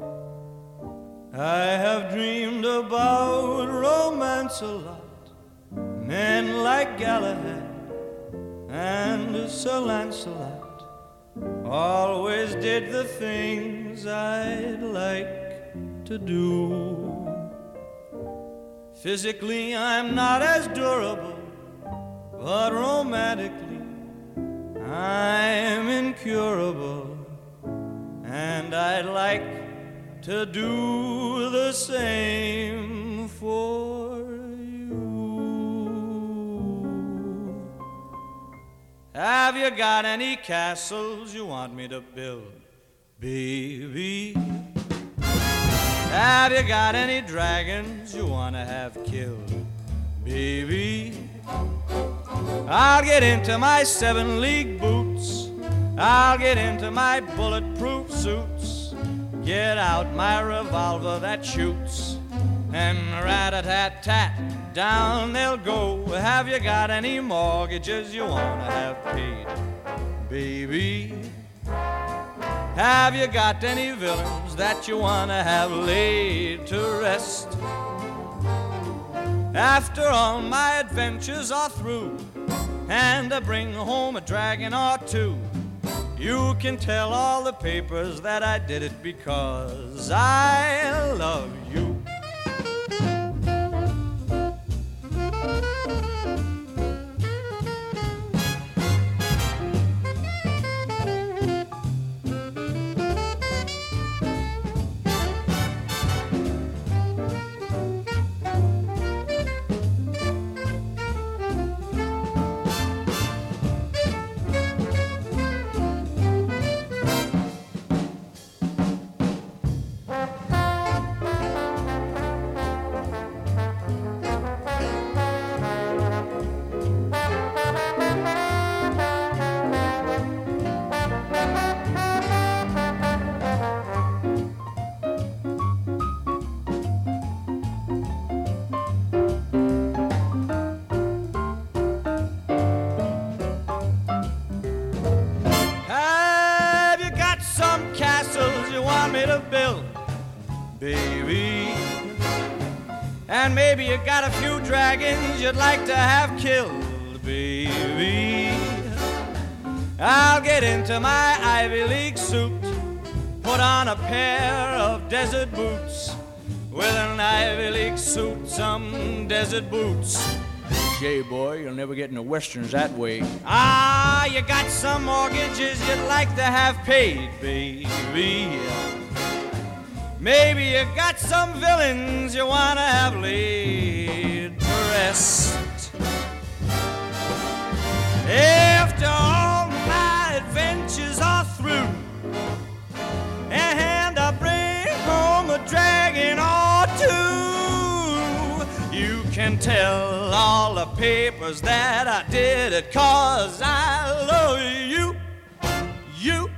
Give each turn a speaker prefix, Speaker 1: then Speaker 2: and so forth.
Speaker 1: I have dreamed about romance a lot. Men like Galahad and Sir Lancelot always did the things I'd like to do. Physically I'm not as durable, but romantically I'm incurable, and I'd like to do the same for you. Have you got any castles you want me to build, baby? Have you got any dragons you want to have killed, baby? I'll get into my 7-league boots, I'll get into my bulletproof suits, get out my revolver that shoots, and rat-a-tat-tat, down they'll go. Have you got any mortgages you want to have paid, baby? Have you got any villains that you want to have laid to rest? After all my adventures are through, and I bring home a dragon or two, you can tell all the papers that I did it because I love you. Baby, and maybe you got a few dragons you'd like to have killed, baby. I'll get into my Ivy League suit, put on a pair of desert boots. With an Ivy League suit, some desert boots. Jay, boy, you'll never get into westerns that way. Ah, you got some mortgages you'd like to have paid, baby. Maybe you got some villains you want to have laid to rest. After all my adventures are through, and I bring home a dragon or two, you can tell all the papers that I did it 'cause I love you, you.